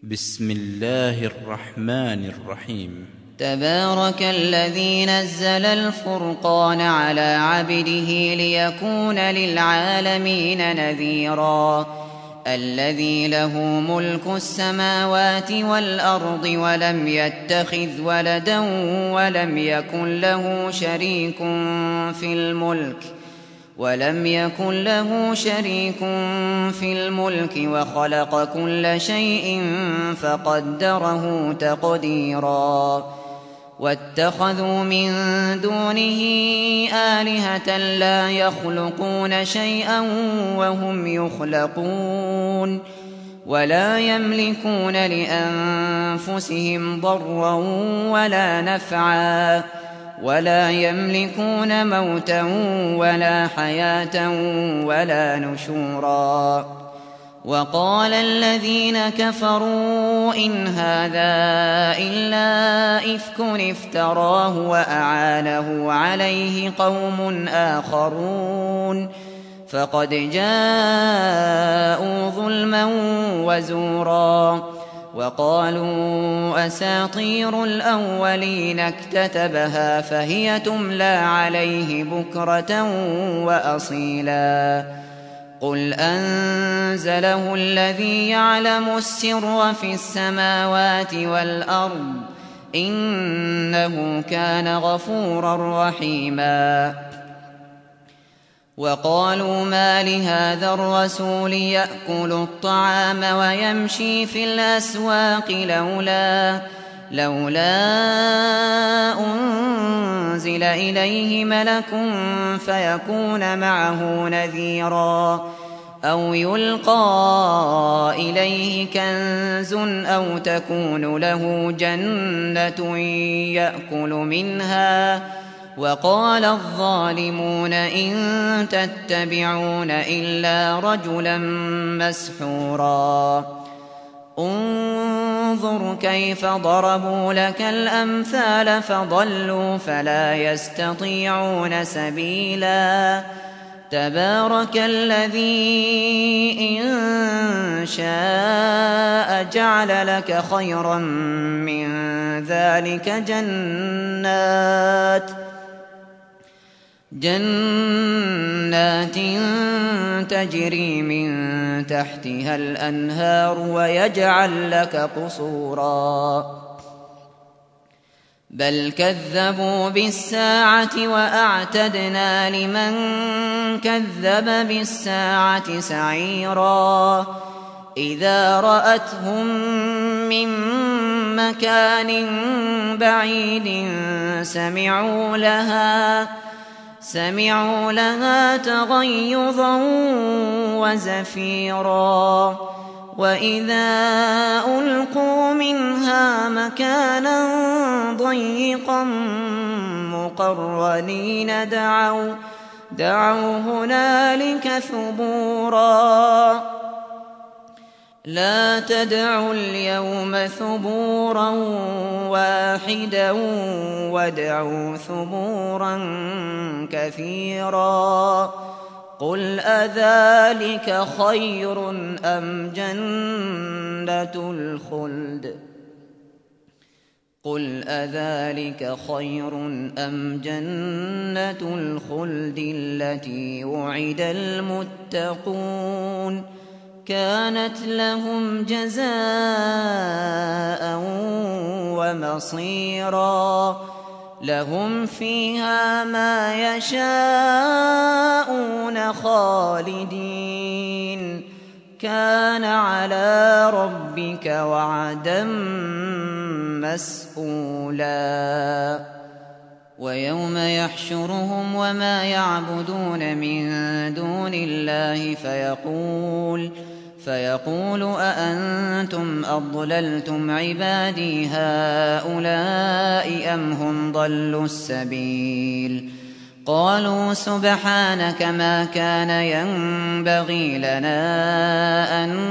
بسم الله الرحمن الرحيم. تبارك الذي نزل الفرقان على عبده ليكون للعالمين نذيرا الذي له ملك السماوات والأرض ولم يتخذ ولدا ولم يكن له شريك في الملك وخلق كل شيء فقدره تقديرا واتخذوا من دونه آلهة لا يخلقون شيئا وهم يخلقون ولا يملكون لأنفسهم ضرا ولا نفعا ولا يملكون موتا ولا حياة ولا نشورا. وقال الذين كفروا إن هذا إلا إفك افتراه وأعانه عليه قوم آخرون فقد جاءوا ظلما وزورا. وقالوا أساطير الأولين اكتتبها فهي تملى عليه بكرة وأصيلا قل أنزله الذي يعلم السر في السماوات والأرض إنه كان غفورا رحيما. وقالوا ما لهذا الرسول يأكل الطعام ويمشي في الأسواق لولا أنزل إليه ملك فيكون معه نذيرا أو يلقى إليه كنز أو تكون له جنة يأكل منها. وقال الظالمون إن تتبعون إلا رجلا مسحورا. انظر كيف ضربوا لك الأمثال فضلوا فلا يستطيعون سبيلا. تبارك الذي إن شاء جعل لك خيرا من ذلك جنات تجري من تحتها الأنهار ويجعل لك قصورا بل كذبوا بالساعة وأعتدنا لمن كذب بالساعة سعيرا. إذا رأتهم من مكان بعيد سمعوا لها تغيظا وزفيرا وإذا ألقوا منها مكانا ضيقا مقرنين دعوا هنالك ثبورا. لا تدعوا اليوم ثبورا واحدا وادعوا ثبورا كثيرا. قل أذلك خير أم جنة الخلد التي وعد المتقون كانت لهم جزاء ومصيرا. لهم فيها ما يشاءون خالدين كان على ربك وعدا مسئولا. ويوم يحشرهم وما يعبدون من دون الله فيقول أأنتم أضللتم عبادي هؤلاء أم هم ضلوا السبيل. قالوا سبحانك ما كان ينبغي لنا أن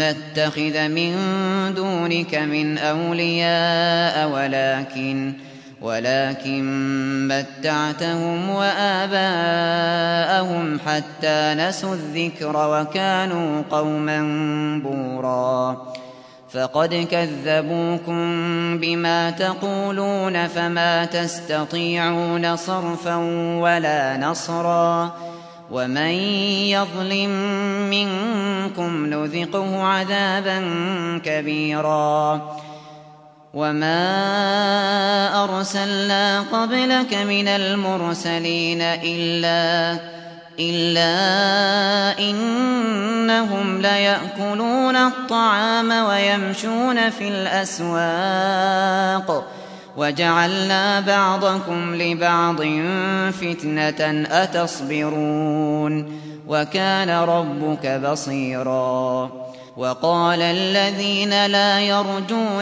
نتخذ من دونك من أولياء ولكن متعتهم وآباءهم حتى نسوا الذكر وكانوا قوما بورا فقد كذبوكم بما تقولون فما تستطيعون صرفا ولا نصرا ومن يظلم منكم نذقه عذابا كبيرا وما أرسلنا قبلك من المرسلين إلا إنهم ليأكلون الطعام ويمشون في الأسواق وجعلنا بعضكم لبعض فتنة أتصبرون وكان ربك بصيرا وقال الذين لا يرجون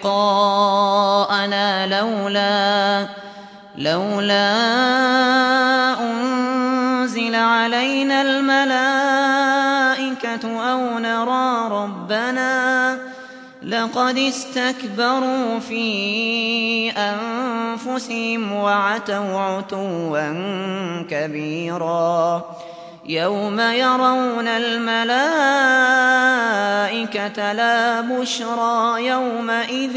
لقاءنا لولا أنزل علينا الملائكة أو نرى ربنا لقد استكبروا في أنفسهم وعتوا عتوا كبيرا يوم يرون الملائكة لا بشرى يومئذ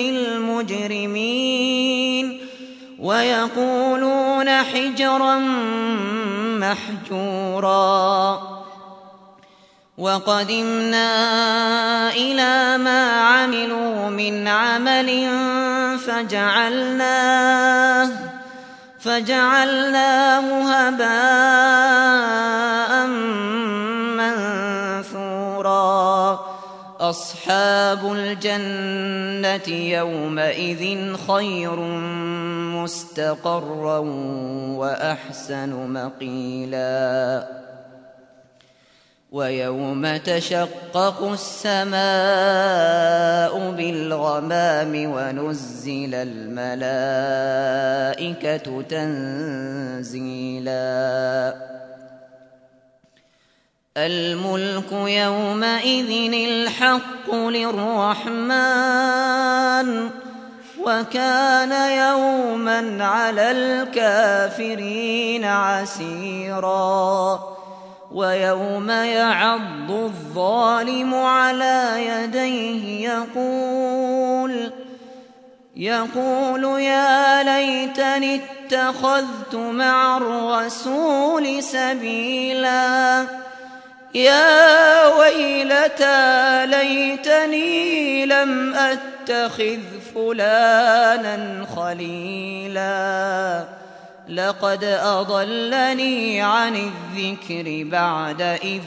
للمجرمين ويقولون حجرا محجورا وقدمنا إلى ما عملوا من عمل فجعلناه هباء منثورا أصحاب الجنة يومئذ خير مستقرا وأحسن مقيلا ويوم تشقق السماء بالغمام ونزل الملائكة تنزيلا الملك يومئذ الحق للرحمن وكان يوما على الكافرين عسيرا ويوم يعض الظالم على يديه يقول يا ليتني اتخذت مع الرسول سبيلا يا ويلتى ليتني لم أتخذ فلانا خليلا لقد أضلني عن الذكر بعد إذ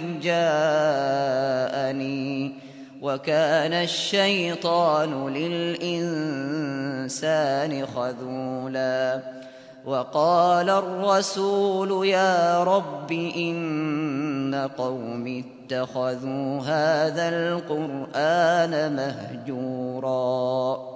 جاءني وكان الشيطان للإنسان خذولا وقال الرسول يا رب إن قومي اتخذوا هذا القرآن مهجورا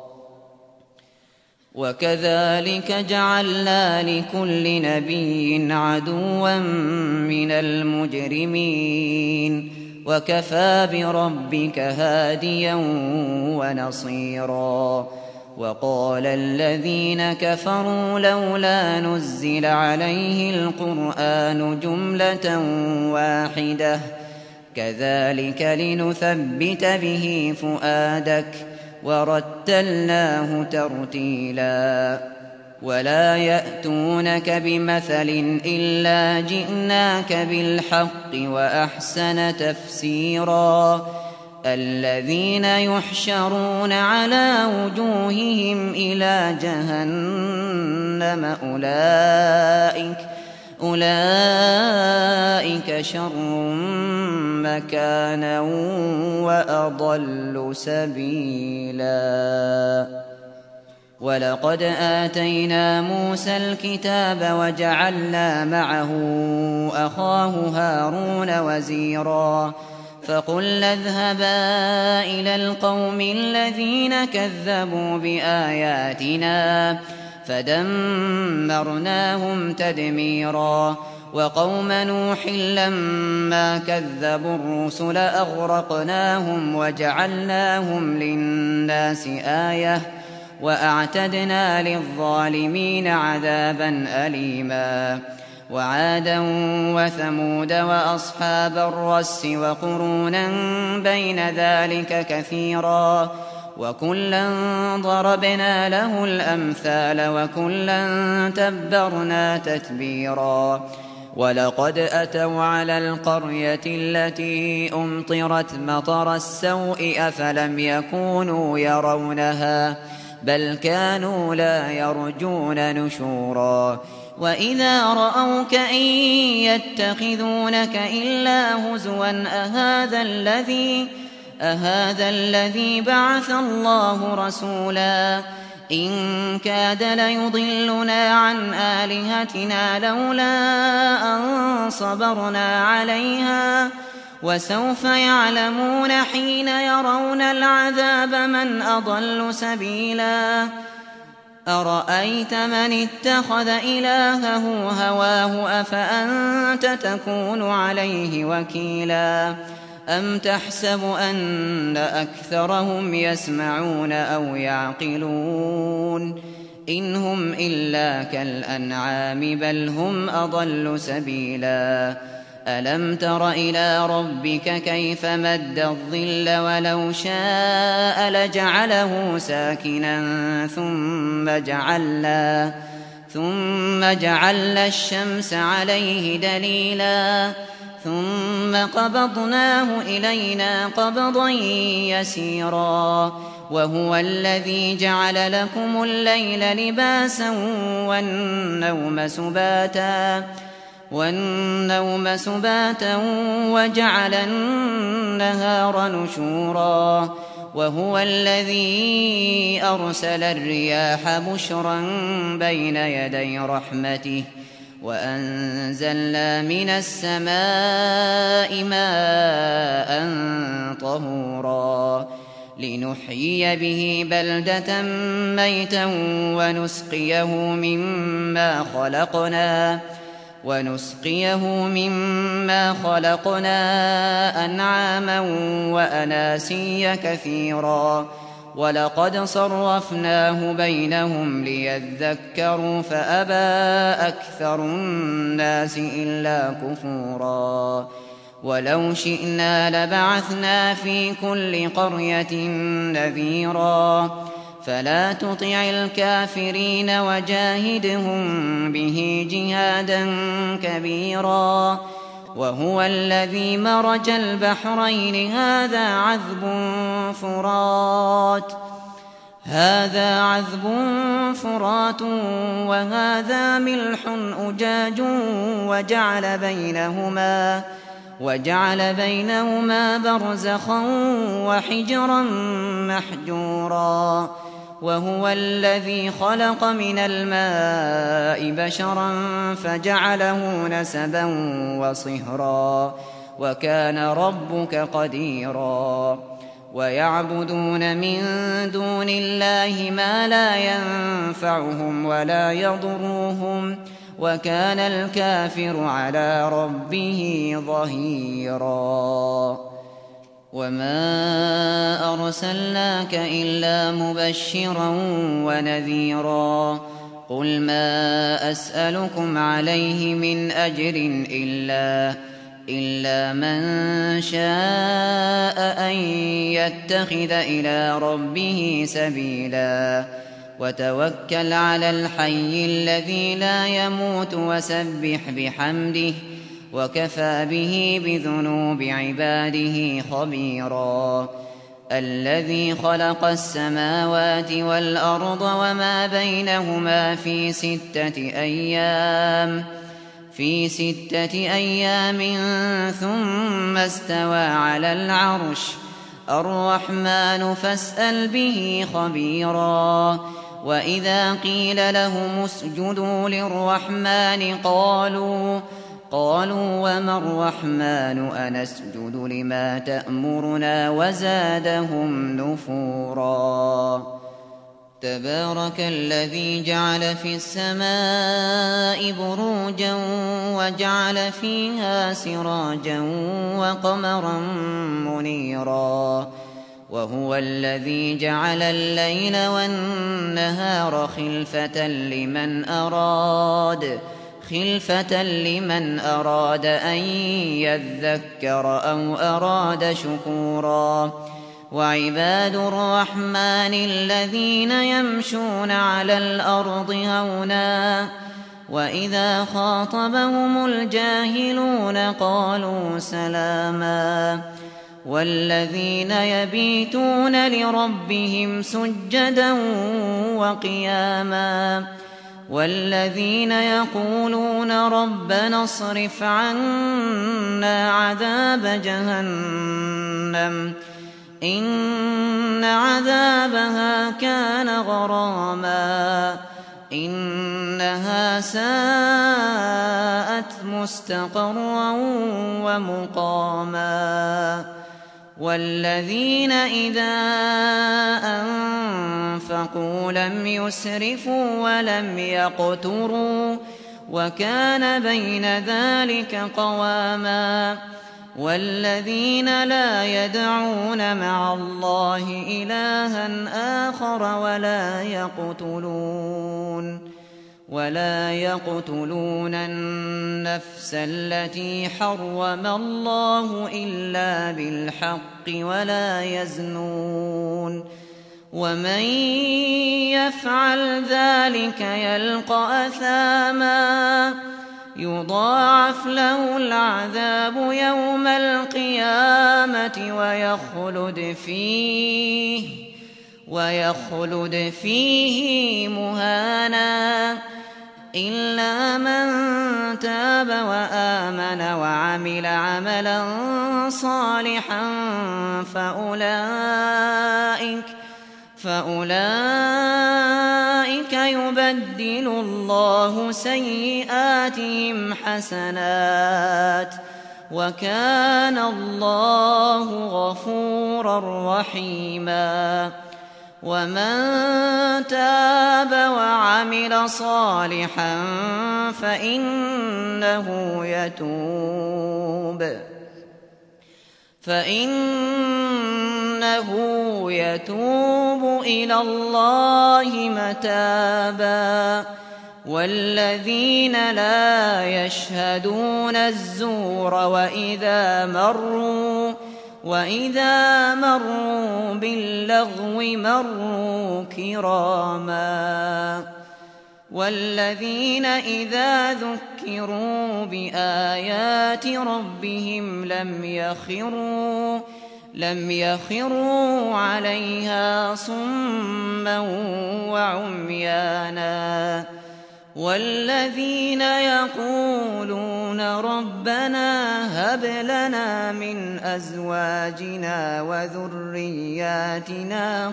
وكذلك جعلنا لكل نبي عدوا من المجرمين وكفى بربك هاديا ونصيرا وقال الذين كفروا لولا نزل عليه القرآن جملة واحدة كذلك لنثبت به فؤادك ورتلناه ترتيلا ولا يأتونك بمثل إلا جئناك بالحق وأحسن تفسيرا الذين يحشرون على وجوههم إلى جهنم أولئك شر مكانا وأضل سبيلا ولقد آتينا موسى الكتاب وجعلنا معه أخاه هارون وزيرا فقلنا اذهبا إلى القوم الذين كذبوا بآياتنا فدمرناهم تدميرا وقوم نوح لما كذبوا الرسل أغرقناهم وجعلناهم للناس آية وأعتدنا للظالمين عذابا أليما وعادا وثمود وأصحاب الرس وقرونا بين ذلك كثيرا وكلا ضربنا له الأمثال وكلا تبرنا تتبيرا ولقد أتوا على القرية التي أمطرت مطر السوء أفلم يكونوا يرونها بل كانوا لا يرجون نشورا وإذا رأوك إن يتخذونك إلا هزوا أهذا الذي بعث الله رسولا إن كاد ليضلنا عن آلهتنا لولا أن صبرنا عليها وسوف يعلمون حين يرون العذاب من أضل سبيلا أرأيت من اتخذ إلهه هواه أفأنت تكون عليه وكيلا أم تحسب أن أكثرهم يسمعون أو يعقلون إن هم إلا كالأنعام بل هم أضل سبيلا ألم تر إلى ربك كيف مد الظل ولو شاء لجعله ساكنا ثم جعلنا الشمس عليه دليلا ثم قبضناه إلينا قبضا يسيرا وهو الذي جعل لكم الليل لباسا والنوم سباتا وجعل النهار نشورا وهو الذي أرسل الرياح بشرا بين يدي رحمته وأنزلنا من السماء ماء طهورا لنحيي به بلدة ميتا ونسقيه مما خلقنا أنعاما وأناسيا كثيرا ولقد صرفناه بينهم ليذكروا فأبى أكثر الناس إلا كفورا ولو شئنا لبعثنا في كل قرية نذيرا فلا تطع الكافرين وجاهدهم به جهادا كبيرا وهو الذي مرج البحرين هذا عذب فرات وهذا ملح أجاج وجعل بينهما برزخا وحجرا محجورا وهو الذي خلق من الماء بشرا فجعله نسبا وصهرا وكان ربك قديرا ويعبدون من دون الله ما لا ينفعهم ولا يضرهم وكان الكافر على ربه ظهيرا وما أرسلناك إلا مبشرا ونذيرا قل ما أسألكم عليه من أجر إلا من شاء أن يتخذ إلى ربه سبيلا وتوكل على الحي الذي لا يموت وسبح بحمده وكفى به بذنوب عباده خبيرا الذي خلق السماوات والأرض وما بينهما في 6 أيام ثم استوى على العرش الرحمن فاسأل به خبيرا وإذا قيل لهم اسجدوا للرحمن قالوا وما الرحمن أنسجد لما تأمرنا وزادهم نفورا تبارك الذي جعل في السماء بروجا وجعل فيها سراجا وقمرا منيرا وهو الذي جعل الليل والنهار خلفة لمن أراد أن يذكر أو أراد شكورا وعباد الرحمن الذين يمشون على الأرض هونا وإذا خاطبهم الجاهلون قالوا سلاما والذين يبيتون لربهم سجدا وقياما والذين يقولون ربنا اصرف عنا عذاب جهنم إن عذابها كان غراما إنها ساءت مستقرا ومقاما والذين إذا أنفقوا لم يسرفوا ولم يقتروا وكان بين ذلك قواما والذين لا يدعون مع الله إلها آخر ولا يقتلون النفس التي حرم الله إلا بالحق ولا يزنون ومن يفعل ذلك يلقى أثاما يضاعف له العذاب يوم القيامة ويخلد فيه مهانا إلا من تاب وآمن وعمل عملا صالحا فأولئك يبدل الله سيئاتهم حسنات وكان الله غفورا رحيما ومن تاب وعمل صالحا فإنه يتوب إلى الله متابا والذين لا يشهدون الزور وإذا مروا باللغو مروا كراما والذين إذا ذكروا بآيات ربهم لم يخروا عليها صما وعميانا والذين يقولون ربنا هب لنا من أزواجنا وذرياتنا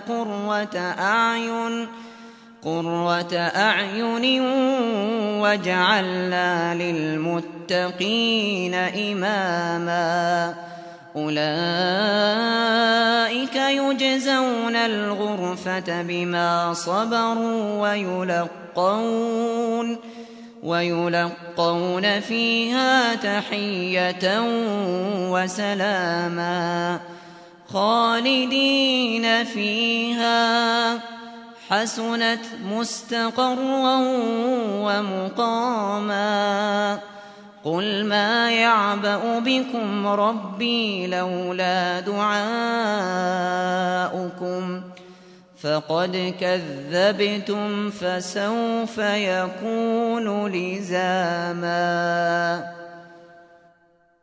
قرة أعين واجعلنا للمتقين إماما أولئك يجزون الغرفة بما صبروا ويلقون فيها تحية وسلاما خالدين فيها حسنت مستقرا ومقاما قل ما يعبأ بكم ربي لولا دعاؤكم فقد كذبتم فسوف يكون لزاما